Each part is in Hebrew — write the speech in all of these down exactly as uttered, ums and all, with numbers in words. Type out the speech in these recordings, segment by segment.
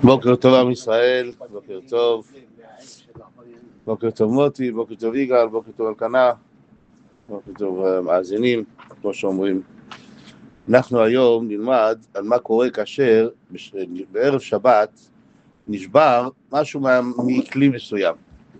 בוקר טוב עם ישראל, בוקר טוב, בוקר טוב מוטי, בוקר טוב יגאל, בוקר טוב אלקנה, בוקר טוב מאזינים, כמו שאומרים. אנחנו היום נלמד על מה קורה כאשר בערב שבת נשבר משהו מכלי מסוים.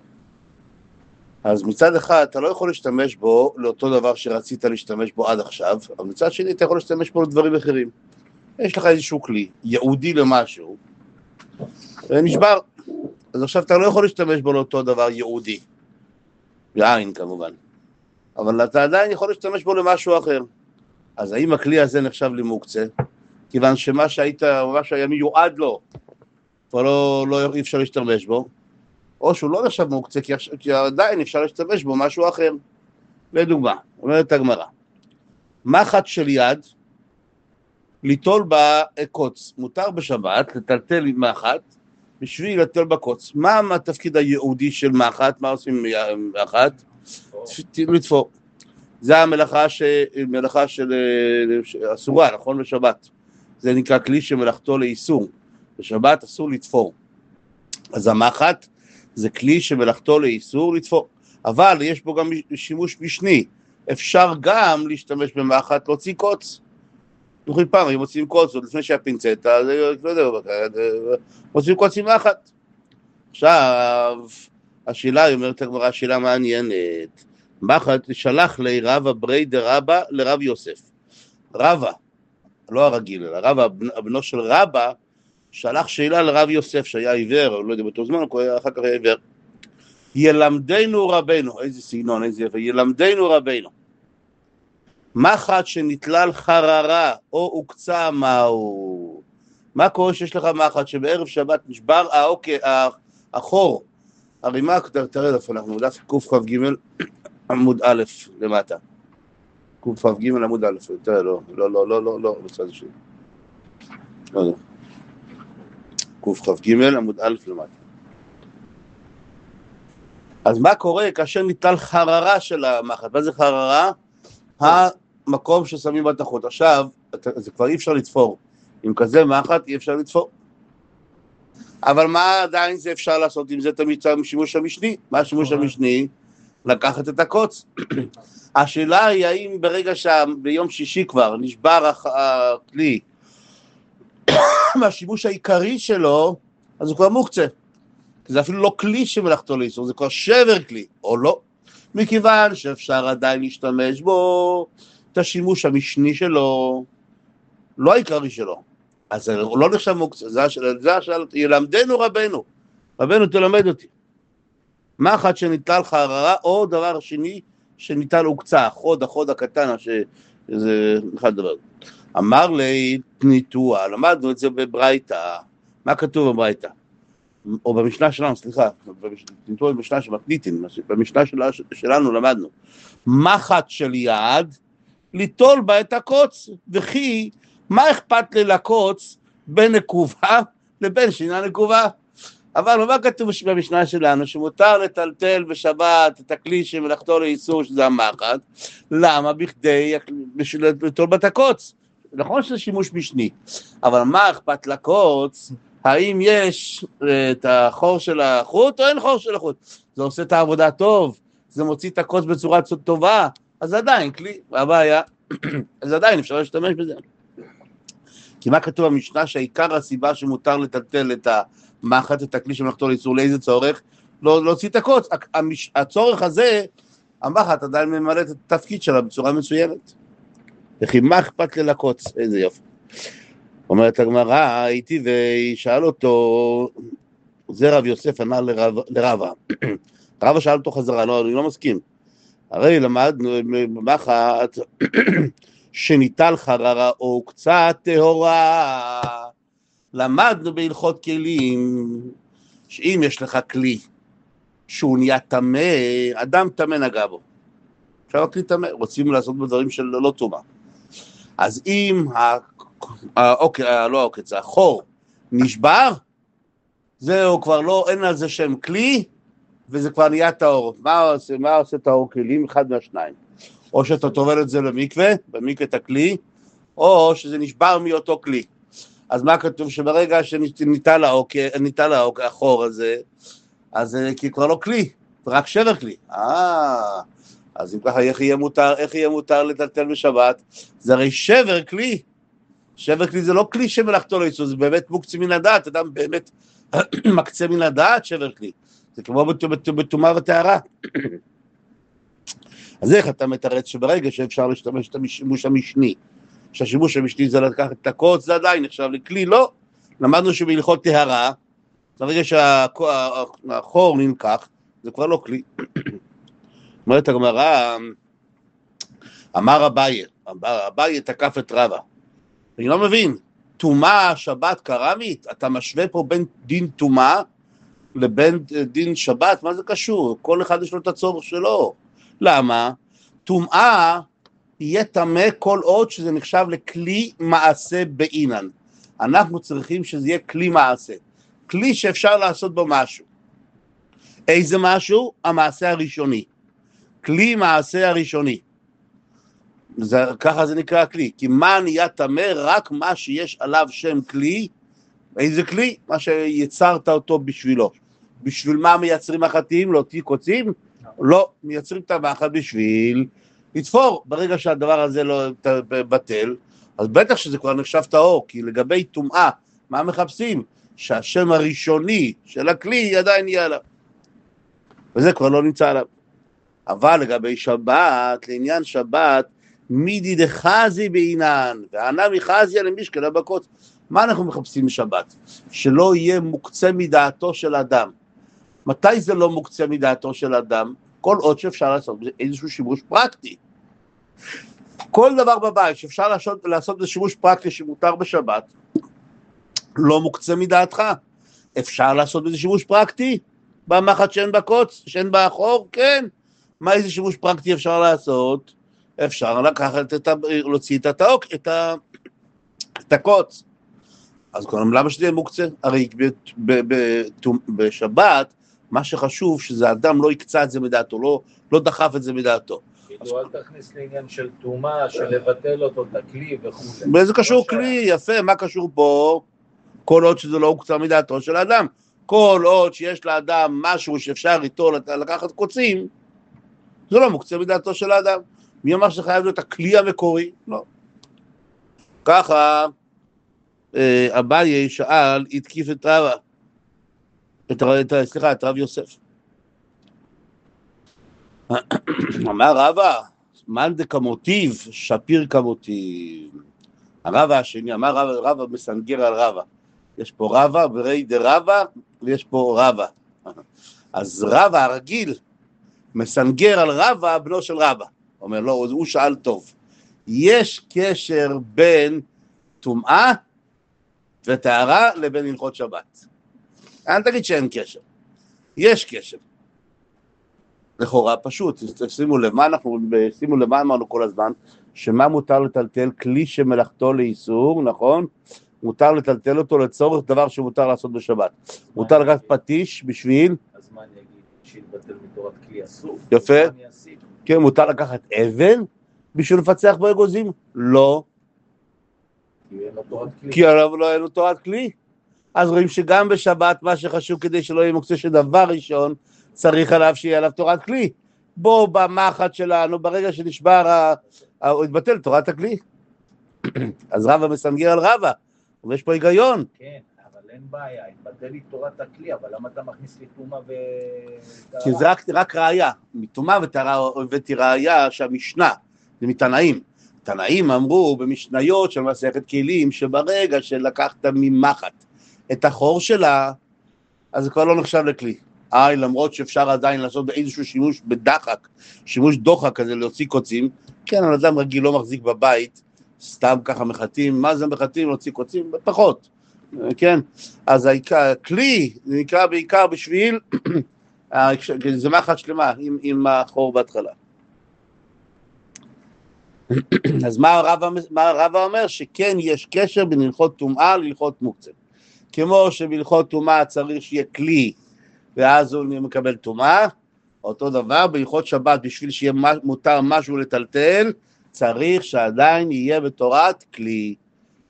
אז מצד אחד אתה לא יכול להשתמש בו לאותו דבר שרצית להשתמש בו עד עכשיו, אבל מצד שני אתה יכול להשתמש בו לדברים אחרים. יש לך איזשהו כלי ייעודי למשהו, ונשבר. אז עכשיו אתה לא יכול להשתמש בו לאותו דבר ייעודי, בעין כמובן, אבל אתה עדיין יכול להשתמש בו למשהו אחר. אז האם הכלי הזה נחשב למוקצה? כיוון שמה שהיית, מה שהיה מיועד לו, כבר לא, לא אי אפשר להשתמש בו, או שהוא לא נחשב מוקצה, כי, כי עדיין אפשר להשתמש בו משהו אחר. לדוגמה, אומרת הגמרא, מחט של יד, ליטול בה קוץ, מותר בשבת לטלטל מחט, בשביל לטל בקוץ. מה התפקיד הייעודי של מחט? מה עושים מחט? לתפור. זה המלאכה ש... מלאכה של אסורה, נכון? בשבת. זה נקרא כלי שמלאכתו לאיסור. בשבת אסור לתפור. אז המחט זה כלי שמלאכתו לאיסור לתפור. אבל יש בו גם שימוש משני. אפשר גם להשתמש במחט, להוציא קוץ. נוכל פעם, אם מוצאים קוץ, עוד לפני שהפינצטה, אז לא יודע, מוצאים קוץ עם מחט. עכשיו, השאלה, היא אומרת הגמרא, השאלה מעניינת. מחט שלח לי רבא ברי דרבא לרב יוסף. רבא, לא הרגיל, אלא רבא, הבנו של רבא, שלח שאלה לרב יוסף, שהיה עיוור, לא יודע, באותו זמן, אחר כך היה עיוור. ילמדנו רבנו, איזה סגנון, איזה יפה, ילמדנו רבנו. מחט שנתלל חררה או הוקצה מהו? מה קורה שיש לך מחט שבערב שבת נשבר האוקי, החור, הרימה, תראה איפה אנחנו, דף קכ"ג עמוד א' למטה. קכ"ג עמוד א', תראה, לא, לא, לא, לא, לא, לא, בצד השני. לא, לא. קכ"ג עמוד א' למטה. אז מה קורה כאשר ניטל חררה של המחט? מה זה חררה? המקום ששמים בתחות. עכשיו, זה כבר אי אפשר לתפור. עם כזה מחט אי אפשר לתפור. אבל מה עדיין זה אפשר לעשות עם זה תמיד שימוש המשני? מה השימוש המשני? לקחת את הקוץ. השאלה היא האם ברגע שביום שישי כבר נשבר הכלי מהשימוש העיקרי שלו, אז הוא כבר מוקצה. זה אפילו לא כלי שמלאכתו לאיסור, זה כבר שבר כלי, או לא. מכיוון שאפשר עדיין להשתמש בו את השימוש המשני שלו, לא העיקרי שלו. אז הוא לא נחשב מוקצה, זה השאלה, ילמדנו רבנו, רבנו תלמד אותי. מחט שניטל חררה, או דבר שני שניטל הוקצה, החוד, החוד הקטן, שזה אחד דבר. אמר לי, תניתוה, למדנו את זה בברייתא. מה כתוב בברייתא? או במשנה שלנו, סליחה, תניתוה במשנה של מתניתין, במשנה שלנו למדנו. מחט של יד, ליטול בה את הקוץ, וכי מה אכפת לי לקוץ בין נקובה לבין שינה נקובה? אבל מה כתוב במשנה שלנו? שמותר לטלטל בשבת את הכלי שמלאכתו לאיסור, שזה המחט. למה? בכדי ליטול בה את הקוץ. נכון שזה שימוש משני, אבל מה אכפת לקוץ? האם יש את החור של החוט או אין חור של החוט? זה עושה את העבודה טוב, זה מוציא את הקוץ בצורה טובה, אז עדיין כלי, הבעיה, אז עדיין אפשר להשתמש בזה. כי מה כתוב במשנה? שהעיקר הסיבה שמותר לטלטל את המחט, את הכלי שמלאכתו לאיסור, לאיזה צורך? לא להוציא את הקוץ. הצורך הזה, המחט עדיין ממלאת את התפקיד שלה בצורה מסוימת. וכי מה אכפת לי לקוץ? איזה יופי. אומרת הגמרא, הייתי וישאל אותו, זה רב יוסף ענה לרבא. רבא שאל אותו חזרה, לא, אני לא מסכים. הרי למדנו מחט שניטל חררה או קצת טהורה. למדנו בהלכות כלים, שאם יש לך כלי שהוא נהיה טמא, אדם טמא נגע בו. עכשיו הכלי טמא, רוצים לעשות בדברים של לא טומאה. אז אם העוקץ, לא העוקץ, החור נשבר, זהו כבר לא, אין על זה שם כלי, וזה כבר נהיה טהור. מה עושה, מה עושה טהור כלים? אחד מהשניים. או שאתה טובל את זה למקווה, במקווה את הכלי, או שזה נשבר מאותו כלי. אז מה כתוב? שברגע שניטל לאוק, ניטל לאוק, החור הזה, אז כי כבר לא כלי, רק שבר כלי. אה, אז אם ככה, איך יהיה מותר, איך יהיה מותר לטלטל בשבת? זה הרי שבר כלי. שבר כלי זה לא כלי שמלאכתו לא יצאו, זה באמת מוקצה מן הדעת, אדם באמת מקצה מן הדעת שבר כלי. זה כמו בטומאה וטהרה. אז איך אתה מתרץ שברגע שאפשר להשתמש את השימוש המשני, שהשימוש המשני זה לקחת את הקוץ, זה עדיין נחשב לכלי, לא. למדנו שבהלכות טהרה, ברגע שהחור נלקח, זה כבר לא כלי. אומרת הגמרא, אמר אביי, אביי תקף את רבא. אני לא מבין, טומאה, שבת, קרמית, אתה משווה פה בין דין טומאה לבין דין שבת, מה זה קשור? כל אחד יש לו את הצורך שלו. למה? טומאה יהיה טמא כל עוד שזה נחשב לכלי מעשה בעינן. אנחנו צריכים שזה יהיה כלי מעשה. כלי שאפשר לעשות בו משהו. איזה משהו? המעשה הראשוני. כלי מעשה הראשוני. זה, ככה זה נקרא כלי. כי מה נהיה טמא? רק מה שיש עליו שם כלי. איזה כלי? מה שיצרת אותו בשבילו. בשביל מה מייצרים החטאים? להוציא קוצים? לא, מייצרים את המחט בשביל לתפור. ברגע שהדבר הזה לא בטל, אז בטח שזה כבר נחשב טהור, כי לגבי טומאה, מה מחפשים? שהשם הראשוני של הכלי עדיין יהיה עליו. וזה כבר לא נמצא עליו. אבל לגבי שבת, לעניין שבת, מידי דחזי בעינן, וענה מחזיה למשקלה בקוץ. מה אנחנו מחפשים בשבת? שלא יהיה מוקצה מדעתו של אדם. מתי זה לא מוקצה מדעתו של אדם? כל עוד שאפשר לעשות איזשהו שימוש פרקטי. כל דבר בבית שאפשר לעשות, לעשות איזה שימוש פרקטי שמותר בשבת, לא מוקצה מדעתך. אפשר לעשות איזה שימוש פרקטי? במחט שאין בקוץ, שאין באחור? כן. מה איזה שימוש פרקטי אפשר לעשות? אפשר לקחת את ה... להוציא את התאוק, את ה... את הקוץ. אז קודם, למה שזה יהיה מוקצה? הרי ב... ב... ב... בשבת, מה שחשוב שזה אדם לא יקצה את זה מדעתו, לא, לא דחף את זה מדעתו. כאילו אל תכניס לעניין של תומה, של לבטל אותו, את הכלי וכו'. וזה קשור כלי, יפה, מה קשור פה? כל עוד שזה לא הוקצה מדעתו של האדם. כל עוד שיש לאדם משהו שאפשר איתו לקחת קוצים, זה לא מוקצה מדעתו של האדם. מי אמר שחייב להיות הכלי המקורי? לא. ככה, אביי שאל, התקיף את רבא. את, את, סליחה, את רב יוסף. אמר רבא, מאן דכמותיו, שפיר כמותיו. הרבא השני, אמר רבא, רבא מסנגר על רבא. יש פה רבא, ברי דרבא, ויש פה רבא. אז רבא הרגיל, מסנגר על רבא, בנו של רבא. אומר, לא, הוא שאל טוב. יש קשר בין טומאה וטהרה לבין הלכות שבת. אל תגיד שאין קשר. יש קשר. לכאורה פשוט, שימו לב, מה אנחנו, שימו לב, מה אמרנו כל הזמן, שמה מותר לטלטל? כלי שמלאכתו לאיסור, נכון? מותר לטלטל אותו לצורך דבר שמותר לעשות בשבת. מותר לקחת פטיש בשביל... אז מה אני אגיד? שיתבטל מתורת כלי אסור? יפה. כן, מותר לקחת אבן בשביל לפצח בו אגוזים? לא. כי אין לו תורת כלי. כי עליו לא אין לו תורת כלי. אז רואים שגם בשבת מה שחשוב כדי שלא יהיה מוקצה שדבר ראשון, צריך עליו שיהיה עליו תורת כלי. בו במחט שלנו, ברגע שנשבר, הוא התבטל תורת הכלי. אז רבא מסנגר על רבא, ויש פה היגיון. כן, אבל אין בעיה, התבטל לי תורת הכלי, אבל למה אתה מכניס לי טומאה וטהרה? כי זה רק, רק ראיה, מטומאה וטהרה הבאתי ראיה שהמשנה, זה מתנאים. תנאים אמרו במשניות של מסכת כלים, שברגע שלקחת ממחט את החור שלה, אז זה כבר לא נחשב לכלי. איי, למרות שאפשר עדיין לעשות באיזשהו שימוש בדחק, שימוש דוחק כזה להוציא קוצים, כן, על אדם רגיל לא מחזיק בבית, סתם ככה מחטים, מה זה מחטים? להוציא קוצים? פחות, כן? אז הכלי זה נקרא בעיקר בשביל, זה מחט שלמה עם, עם החור בהתחלה. אז מה הרב, מה הרב אומר? שכן יש קשר בין הלכות טומאה להלכות מוקצה. כמו שבהלכות טומאה צריך שיהיה כלי, ואז הוא מקבל טומאה, אותו דבר, בהלכות שבת, בשביל שיהיה מותר משהו לטלטל, צריך שעדיין יהיה בתורת כלי.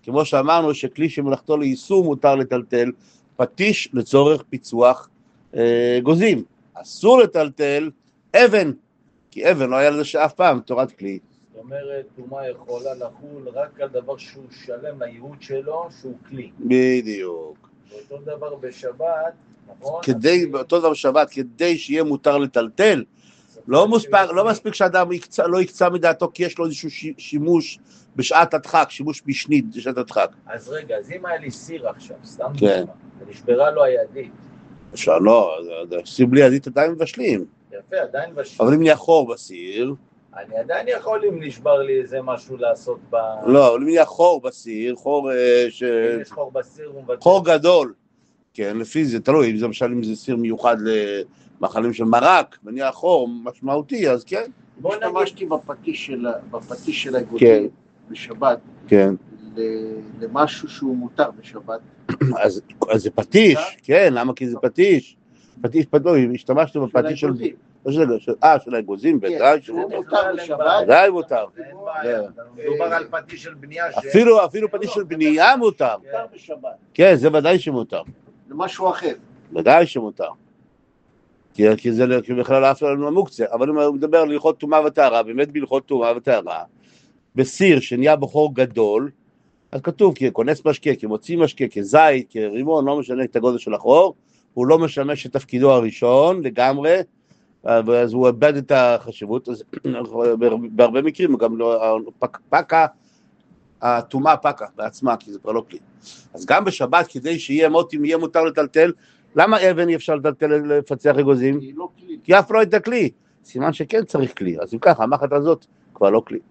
כמו שאמרנו שכלי שמלאכתו ליישום מותר לטלטל, פטיש לצורך פיצוח אה, גוזים. אסור לטלטל אבן, כי אבן לא היה לזה שאף פעם תורת כלי. זאת אומרת, טומאה יכולה לחול רק על דבר שהוא שלם לייעוד שלו, שהוא כלי. בדיוק. ואותו דבר בשבת, נכון? כדי, באותו דבר בשבת, כדי שיהיה מותר לטלטל, לא מספיק, לא מספיק שאדם יקצה, לא יקצה מדעתו, כי יש לו איזשהו שימוש בשעת הדחק, שימוש משנית בשעת הדחק. אז רגע, אז אם היה לי סיר עכשיו, סתם כן. דוגמה, ונשברה לו הידית. עכשיו לא, סיר בלי ידית עדיין מבשלים. יפה, עדיין בשיר. אבל אם נהיה חור בסיר, אני עדיין יכול אם נשבר לי איזה משהו לעשות ב... לא, אבל אם נהיה חור בסיר, חור ש... אם יש חור בסיר, הוא מבטל. חור גדול, כן, לפי זה, תלוי, אם זה למשל אם זה סיר מיוחד למאכלים של מרק, ונהיה חור משמעותי, אז כן. בוא נשתמשתי בפטיש של, בפטיש של כן. הגוזים בשבת, כן. ל- למשהו שהוא מותר בשבת. אז, אז זה פטיש, כן, למה? כי זה פטיש. פטיש פדוי, השתמשנו בפטיש של... הגוזים. לא של הגוזים, אה, של הגוזים, בוודאי, זה מותר בשבת. ודאי מותר. אין בעיה, מדובר על פטיש של בנייה ש... אפילו, אפילו פטיש של בנייה מותר. מותר בשבת. כן, זה ודאי שמותר. זה משהו אחר. ודאי שמותר. כי, כי זה כי בכלל אף לנו המוקצה, אבל אם הוא מדבר על הלכות טומאה וטהרה, באמת בהלכות טומאה וטהרה, בסיר שנהיה בחור גדול, אז כתוב כי כונס משקה, כי מוציא משקה, כזית, כרימון, לא משנה את הגודל של החור, הוא לא משמש את תפקידו הראשון לגמרי, אז הוא איבד את החשיבות, אז בהרבה מקרים גם לא, פק, פקה, הטומאה פקה בעצמה, כי זה כבר לא כלי. אז גם בשבת, כדי שיהיה מוטים, יהיה מותר לטלטל, למה אבן אי אפשר לטלטל לפצח אגוזים? היא לא כלי. כי אף לא הייתה כלי, סימן שכן צריך כלי, אז אם ככה, המחט הזאת כבר לא כלי.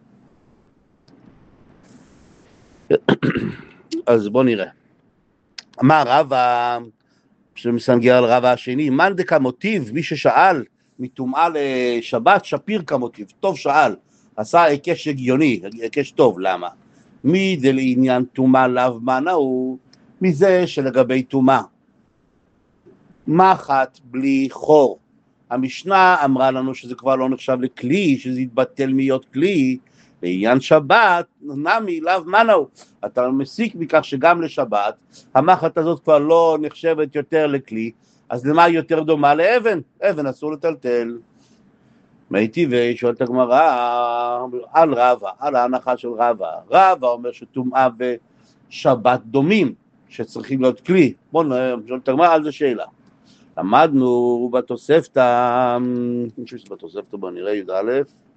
אז בוא נראה. מה רבא, שמסנגר על רבא השני, מאן דקמוטיב, מי ששאל מטומאה לשבת, שפיר כמוטיב, טוב שאל, עשה היקש הגיוני, היקש טוב, למה? מי דלעניין טומאה לאו מנה הוא מזה שלגבי טומאה. מחט בלי חור. המשנה אמרה לנו שזה כבר לא נחשב לכלי, שזה יתבטל להיות כלי, בעניין שבת, נמי לאו מנהו. אתה מסיק מכך שגם לשבת, המחט הזאת כבר לא נחשבת יותר לכלי, אז למה היא יותר דומה לאבן? אבן אסור לטלטל. הייתי ושואל את הגמרא על רבא, על ההנחה של רבא. רבא אומר שטומאה ושבת דומים, שצריכים להיות כלי. בואו נשאל את הגמרא על זה שאלה. למדנו בתוספתא, אני חושב שזה בתוספתא, בוא נראה, י"א,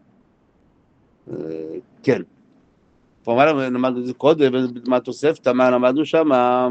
כן. מה למדנו את זה קודם, מה התוספתא, מה למדנו שם?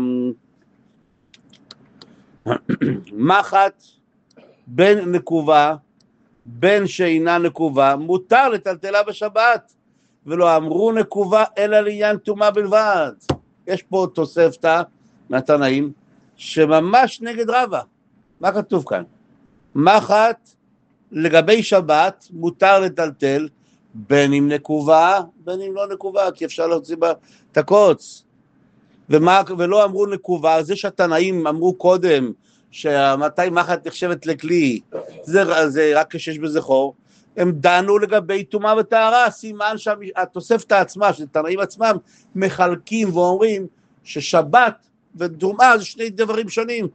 מחט בין נקובה, בין שאינה נקובה, מותר לטלטלה בשבת, ולא אמרו נקובה אלא לעניין טומאה בלבד. יש פה תוספתא מהתנאים, שממש נגד רבא. מה כתוב כאן? מחט לגבי שבת מותר לטלטל, בין אם נקובה, בין אם לא נקובה, כי אפשר להוציא בה את הקוץ. ומה, ולא אמרו נקובה, זה שהתנאים אמרו קודם, שמתי מחט נחשבת לכלי, זה, זה רק כשיש בזה חור, הם דנו לגבי טומאה וטהרה, סימן שהתוספתא עצמה, שהתנאים עצמם, מחלקים ואומרים ששבת וטומאה זה שני דברים שונים.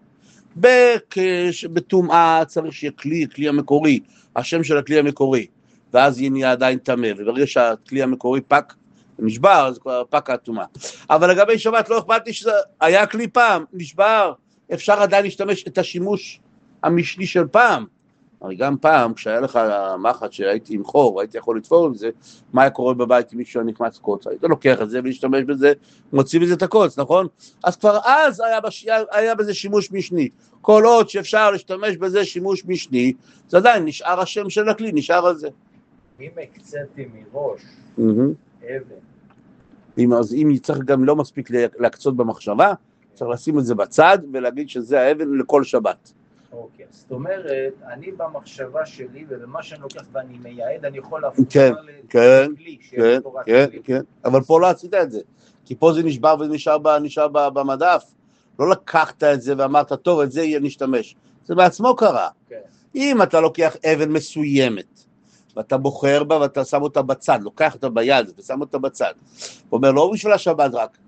בטומאה צריך שיהיה כלי, כלי המקורי, השם של הכלי המקורי, ואז יהיה עדיין טמא, וברגע שהכלי המקורי פק, נשבר, אז כבר פק הטומאה. אבל לגבי שבת לא אכפת לי שזה היה כלי פעם, נשבר, אפשר עדיין להשתמש את השימוש המשני של פעם. הרי גם פעם, כשהיה לך מחט שהייתי עם חור, הייתי יכול לתפור עם זה, מה היה קורה בבית עם מישהו נכנס קוץ? היית לוקח את זה ולהשתמש בזה, מוציא בזה את הקוץ, נכון? אז כבר אז היה, בש... היה בזה שימוש משני. כל עוד שאפשר להשתמש בזה שימוש משני, זה עדיין נשאר השם של הכלי, נשאר על זה. אם הקצתי מראש, אבן. אם, אז אם צריך גם לא מספיק להקצות במחשבה, צריך לשים את זה בצד ולהגיד שזה האבן לכל שבת. אוקיי, זאת אומרת, אני במחשבה שלי ובמה שאני לוקח ואני מייעד, אני יכול להפוך כן, כן, לכלי, כן, כן, כן, אבל פה לא עשית את זה, כי פה זה נשבר ונשאר ב, נשאר במדף, לא לקחת את זה ואמרת, טוב, את זה יהיה נשתמש, זה בעצמו קרה. כן. אם אתה לוקח אבן מסוימת, ואתה בוחר בה ואתה שם אותה בצד, לוקח אותה ביד ושם אותה בצד, הוא אומר, לא בשביל השבת רק,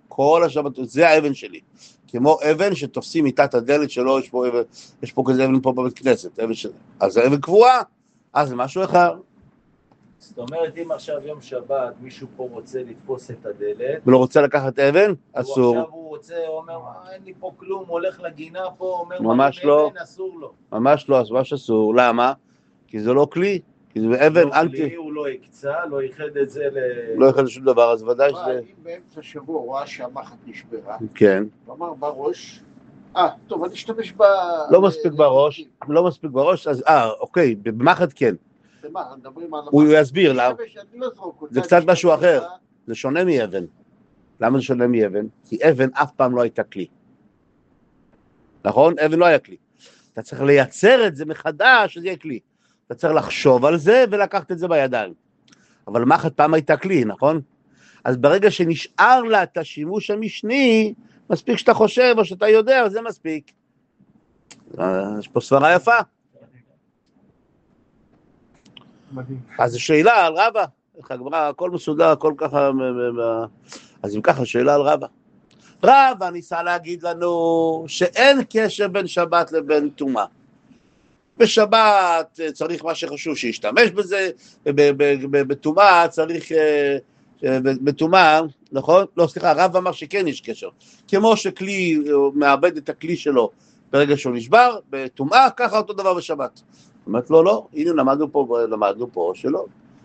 כל השבתות, זה האבן שלי. כמו אבן שתופסים מתחת הדלת שלו, יש פה אבן, יש פה כזה אבן פה בבית כנסת, אבן של... אז זה אבן קבועה, אז זה משהו אחר. זאת אומרת, אם עכשיו יום שבת, מישהו פה רוצה לתפוס את הדלת, ולא רוצה לקחת אבן, אסור. עכשיו הוא רוצה, הוא אומר, אין לי פה כלום, הולך לגינה פה, אומר, ממש לא. אבן, אסור לו. ממש לא, אז ממש אסור. למה? כי זה לא כלי, כי זה אבן לא אנטי. כלי, הוא לא הקצה, לא ייחד את זה ל... לא ייחד שום דבר, אז ודאי מה, שזה... אם באמצע שבוע הוא ראה שהמחט נשברה, כן. הוא אמר בראש, אה, טוב, אני אשתמש ב... לא מספיק בראש, לא מספיק בראש, אז אה, אוקיי, במחט כן. במה, מדברים על... הוא יסביר למה. אני לא זרוק אותה, זה קצת אני משהו אשתמש אחר. בה. זה שונה מאבן. למה זה שונה מאבן? כי אבן אף פעם לא הייתה כלי. נכון? אבן לא היה כלי. אתה צריך לייצר את זה מחדש, שזה יהיה כלי. אתה צריך לחשוב על זה ולקחת את זה בידיים. אבל מחט פעם הייתה כלי, נכון? אז ברגע שנשאר לה את השימוש המשני, מספיק שאתה חושב או שאתה יודע, זה מספיק. יש פה סברה יפה. מדהים. אז זו שאלה על רבא. איך הגמרא, הכל מסודר, הכל ככה... אז אם ככה, שאלה על רבא. רבא ניסה להגיד לנו שאין קשר בין שבת לבין טומאה. בשבת צריך מה שחשוב שישתמש בזה, בטומאה צריך, בטומאה, נכון? לא, סליחה, רב אמר שכן יש קשר. כמו שכלי מאבד את הכלי שלו ברגע שהוא נשבר, בטומאה, ככה אותו דבר בשבת. אומרת לו, לא, הנה למדנו פה, למדנו פה שלא.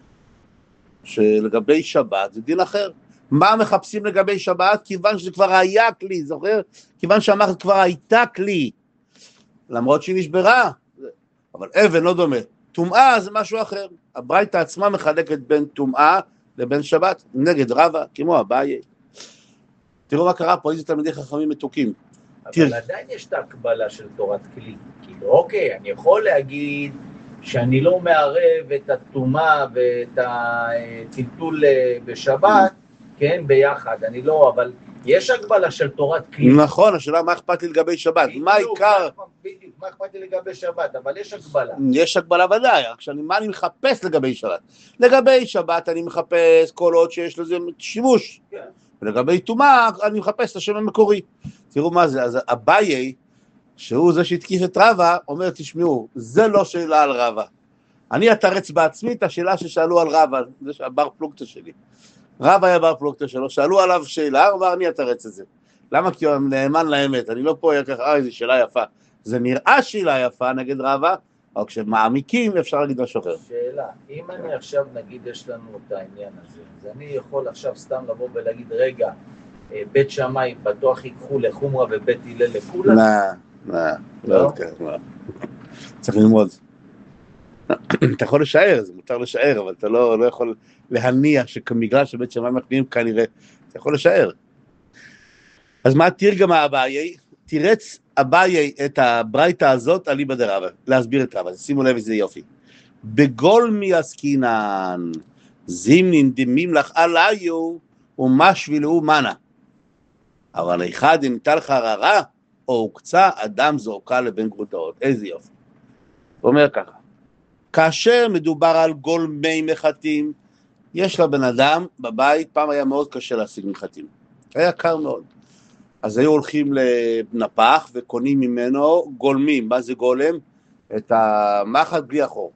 שלגבי שבת זה דין אחר. מה מחפשים לגבי שבת? כיוון שזה כבר היה כלי, זוכר? כיוון שהמחט כבר הייתה כלי, למרות שהיא נשברה. אבל אבן לא דומה. טומאה זה משהו אחר. הברייתא עצמה מחלקת בין טומאה לבין שבת, נגד רבא, כמו אביי. תראו מה קרה פה, איזה תלמידי חכמים מתוקים. אבל תראה. עדיין יש את ההקבלה של תורת כלי. כאילו, אוקיי, אני יכול להגיד שאני לא מערב את הטומאה ואת הטלטול בשבת, כן, ביחד. אני לא, אבל יש הגבלה של תורת כלי. נכון, השאלה מה אכפת לי לגבי שבת, מה העיקר? בדיוק, מה אכפת לי לגבי שבת, אבל יש הגבלה. יש הגבלה ודאי, עכשיו מה אני מחפש לגבי שבת? לגבי שבת אני מחפש כל עוד שיש לזה שימוש, כן. ולגבי טומאה אני מחפש את השם המקורי. תראו מה זה, אז אביי, שהוא זה שהתקיף את רבא, אומר תשמעו, זה לא שאלה על רבא. אני אתרץ בעצמי את השאלה ששאלו על רבא, זה הבר פלוגתא שלי. רבא היה בר פלוגתא שלו, שאלו עליו שאלה, הוא אמר אני אתרץ את זה. למה? כי הוא נאמן לאמת, אני לא פה ככה, אה, איזו שאלה יפה. זה נראה שאלה יפה נגד רבא, אבל כשמעמיקים אפשר להגיד משהו אחר. שאלה, אם אני עכשיו נגיד יש לנו את העניין הזה, אז אני יכול עכשיו סתם לבוא ולהגיד, רגע, בית שמאי בטוח ייקחו לחומרה ובית הלל לכולה? לא, לא, לא, לא. צריך ללמוד. אתה יכול לשער, זה מותר לשער, אבל אתה לא, לא יכול להניח שבגלל שבית שמאי מחמיאים כנראה, אתה יכול לשער. אז מה תרגם אביי? תירץ אביי את הברייתא הזאת על איבא דרבא, להסביר את רבא, שימו לב איזה יופי. בגולמי עסקינן, זימנין דמימלך עליו, ומשבילו מנה. אבל אחד אם ניתן לך הררה, או הוקצה אדם זורקה לבין גרוטאות. איזה יופי. הוא אומר ככה, כאשר מדובר על גולמי מחטים, יש לבן אדם בבית, פעם היה מאוד קשה להשיג מחטים. היה קר מאוד. אז היו הולכים לנפח וקונים ממנו גולמים. מה זה גולם? את המחט בלי החור.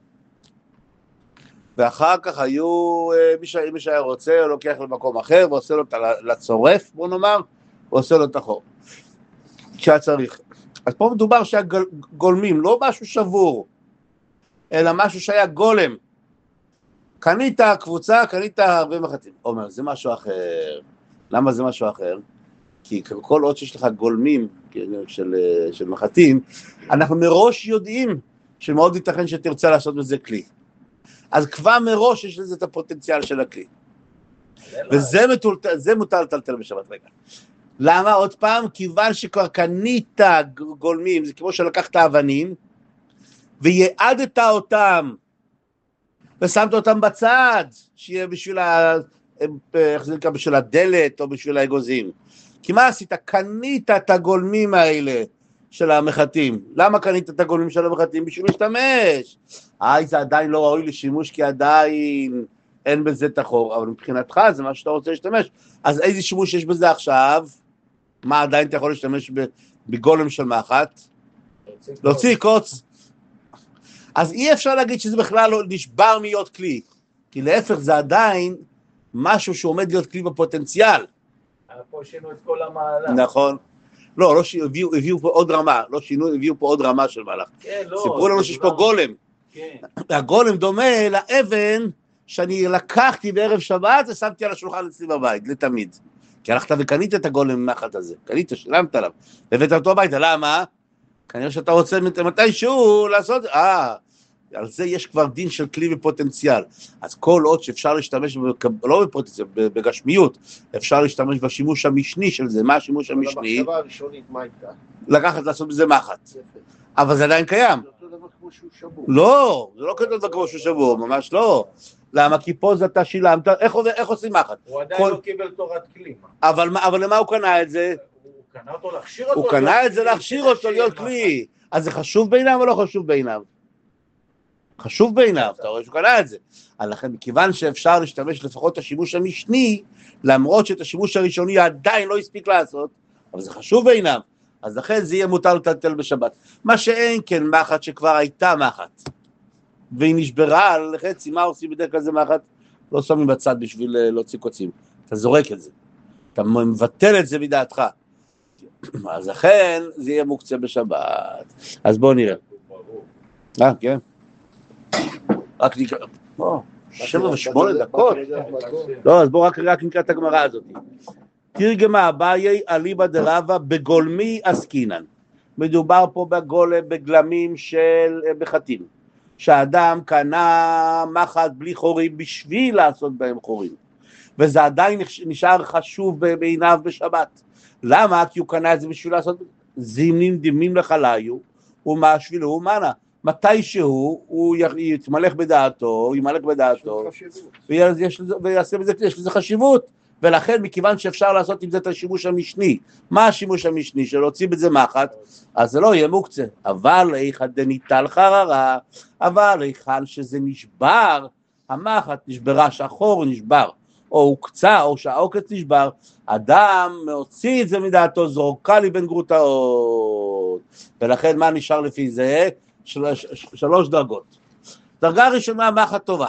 ואחר כך היו, מי שהיה רוצה, הוא לוקח למקום אחר, ועושה לו לצורף, בוא נאמר, ועושה לו את החור. כשהיה צריך. אז פה מדובר שהיה גולמים, לא משהו שבור, אלא משהו שהיה גולם. קנית קבוצה, קנית הרבה מחטים. אומר, זה משהו אחר. למה זה משהו אחר? כי כל עוד שיש לך גולמים של, של מחטים, אנחנו מראש יודעים שמאוד ייתכן שתרצה לעשות בזה כלי. אז כבר מראש יש לזה את הפוטנציאל של הכלי. וזה מטולטל, זה מותר לטלטל בשבת. רגע. למה? עוד פעם, כיוון שכבר קנית גולמים, זה כמו שלקחת אבנים, ויעדת אותם, ושמת אותם בצד, שיהיה בשביל, ה... איך זה נקרא, בשביל הדלת, או בשביל האגוזים. כי מה עשית? קנית את הגולמים האלה של המחטים. למה קנית את הגולמים של המחטים? בשביל להשתמש. אה, זה עדיין לא ראוי לשימוש, כי עדיין אין בזה תחור, אבל מבחינתך זה מה שאתה רוצה להשתמש. אז איזה שימוש יש בזה עכשיו? מה עדיין אתה יכול להשתמש בגולם של מאחת? להוציא קוץ. אז אי אפשר להגיד שזה בכלל לא נשבר להיות כלי, כי להפך זה עדיין משהו שעומד להיות כלי בפוטנציאל. פה שינו את כל המהלך. נכון. לא, לא הביאו, הביאו פה עוד רמה, לא שינו, הביאו פה עוד רמה של מהלך. כן, לא. סיפרו לנו שיש פה גולם. כן. הגולם דומה לאבן שאני לקחתי בערב שבת ושמתי על השולחן אצלי בבית, לתמיד. כי הלכת וקנית את הגולם ממחת הזה, קנית, שילמת עליו, והבאת אותו הביתה, למה? כנראה שאתה רוצה מתישהו לעשות, אה, על זה יש כבר דין של כלי בפוטנציאל, אז כל עוד שאפשר להשתמש, לא בפוטנציאל, בגשמיות, אפשר להשתמש בשימוש המשני של זה, מה השימוש המשני? המחשבה הראשונית, מה הייתה? לקחת, לעשות בזה מחת, אבל זה עדיין קיים. זה אותו דבר כמו שהוא שבור. לא, זה לא כתוב כמו שהוא שבור, ממש לא. למה? כי פה זה אתה שילמת, איך, איך עושים מחט? הוא עדיין כל... לא קיבל תורת כלי. אבל, אבל למה הוא קנה את זה? הוא קנה אותו להכשיר אותו. הוא קנה את זה להכשיר אותו להיות כלי. אז זה חשוב בעיניו או לא חשוב בעיניו? חשוב בעיניו, אתה רואה שהוא קנה את זה. אז לכן, מכיוון שאפשר להשתמש לפחות את השימוש המשני, למרות שאת השימוש הראשוני עדיין לא הספיק לעשות, אבל זה חשוב בעיניו. אז לכן זה יהיה מותר לטלטל בשבת. מה שאין כן מחט שכבר הייתה מחט. והיא נשברה על חצי, מה עושים בדרך כלל זה מאחת? לא שמים בצד בשביל להוציא קוצים, אתה זורק את זה, אתה מבטל את זה מדעתך, אז לכן זה יהיה מוקצה בשבת. אז בואו נראה. אה, כן. רק נקרא, בואו, שבע ושמונה דקות. לא, אז בואו רק נקרא את הגמרא הזאת. תרגמה אביי אליבא דרבא בגולמי עסקינן. מדובר פה בגולם, בגלמים של בחטים. שהאדם קנה מחט בלי חורים בשביל לעשות בהם חורים, וזה עדיין נשאר חשוב בעיניו בשבת. למה? כי הוא קנה את זה בשביל לעשות זימנים דמים לחליו, ומשבילו ומנה. מתי שהוא, הוא יתמלך בדעתו, הוא ימלך בדעתו, ויעשה בזה, יש לזה חשיבות, ולכן מכיוון שאפשר לעשות עם זה את השימוש המשני. מה השימוש המשני? שלהוציא בזה מחט, אז זה לא יהיה מוקצה. אבל איכא דניטל חררה, אבל איכן שזה נשבר, המחט נשברה, שהחור נשבר, או הוקצה, או שהעוקץ נשבר, אדם מוציא את זה מדעתו, זורקה לי בין גרוטאות. ולכן מה נשאר לפי זה? של, ש, שלוש דרגות. דרגה ראשונה, מחט טובה.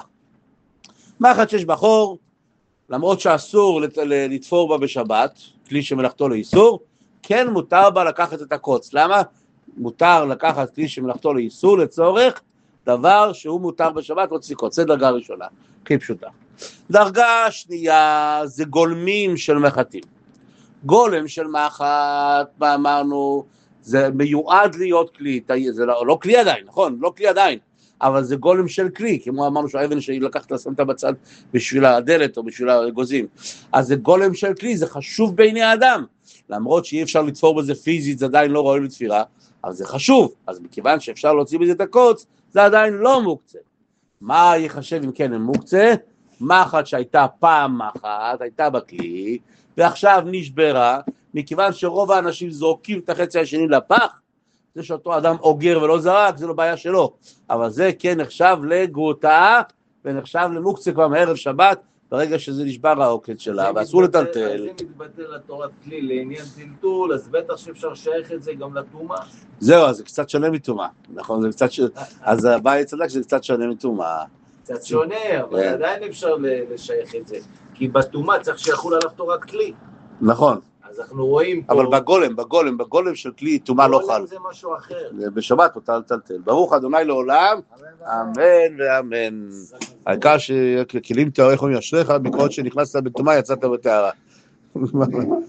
מחט שיש בה חור, למרות שאסור לתפור בה בשבת, כלי שמלאכתו לאיסור, כן מותר בה לקחת את הקוץ. למה? מותר לקחת כלי שמלאכתו לאיסור לצורך דבר שהוא מותר בשבת, להוציא קוץ. זה דרגה ראשונה, הכי פשוטה. דרגה שנייה זה גולמים של מחטים. גולם של מחט, מה אמרנו, זה מיועד להיות כלי, זה לא, לא כלי עדיין, נכון? לא כלי עדיין. אבל זה גולם של כלי, כמו אמרנו שהאבן שהיא לקחת לשים אותה בצד בשביל הדלת או בשביל הגוזים. אז זה גולם של כלי, זה חשוב בעיני האדם. למרות שאי אפשר לתפור בזה פיזית, זה עדיין לא ראוי לתפירה, אבל זה חשוב. אז מכיוון שאפשר להוציא בזה את הקוץ, זה עדיין לא מוקצה. מה יחשב אם כן הם מוקצה? מחט שהייתה פעם מחט, הייתה בכלי, ועכשיו נשברה, מכיוון שרוב האנשים זורקים את החצי השני לפח, זה שאותו אדם אוגר ולא זרק, זה לא בעיה שלו, אבל זה כן נחשב לגרוטה, ונחשב למוקצה כבר מערב שבת, ברגע שזה נשבר העוקץ שלה, ואסור לטלטל. אז זה מתבטל לתורת כלי לעניין טלטול, אז בטח שאפשר לשייך את זה גם לתומה. זהו, אז זה קצת שונה מתומה, נכון, זה קצת ש... אז הבית צדק שזה קצת שונה מתומה. קצת שונה, אבל עדיין אפשר לשייך את זה, כי בתומה צריך שיחול עליו תורת כלי. נכון. אז אנחנו רואים פה... אבל בגולם, בגולם, בגולם של כלי, תומה לא חל. בגולם זה משהו אחר. בשבת מותר לטלטל. ברוך אדוני לעולם, אמן ואמן. העיקר שכלים תאריכו ישריך, בקרות שנכנסת בתומה יצאת בטהרה.